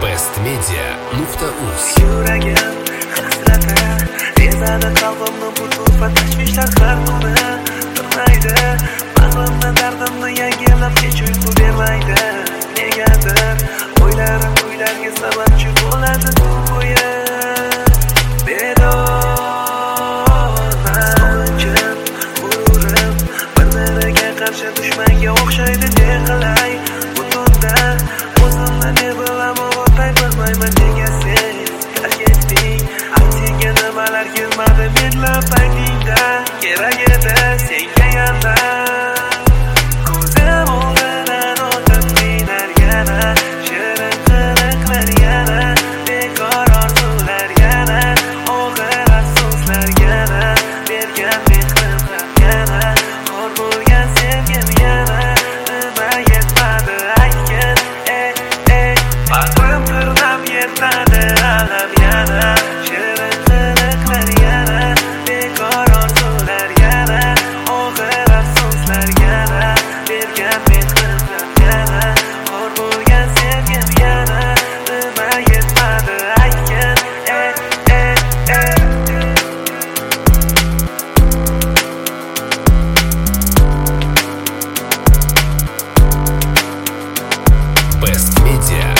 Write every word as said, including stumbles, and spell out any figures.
bestmedia nuqta uz. Yuragim hasrati ezadi qalbimni bu turfa tashvishlar har kuni turmaydi. Maqlimni dardimni yangilab hech uyqu bermaydi. Negadir o'ylarim kuylarga sababchi bo'ladi kun bo'yi. Bedorman, gururim bir-biriga qarshi dushmanga o'xshaydi. Ne qilay bu tunda o'zimni ne bilaman, o'tay bilmayman. Nega sen tark etding? Senga nimalar kelmadi menlar paytingda? Kerak edi senga yordam. Ko'zim o'g'lidan o'tib minar yana, shirin qiliqlar yana, bekor orzular yana, og'ir afsuslar yana, bergan mehrimlar yana, xor bo'lgan sevgim yana. Nima yetmadi aytgin, ey ey, bahrim tirnab yetadi alam yana, shirin qiliqlar yana, bekor orzular yana, og'ir afsuslar yana, bergan mehrimlar yana, xor bo'lgan sevgim yana. Nima yetmadi aytgin, ey ey ey. bestmedia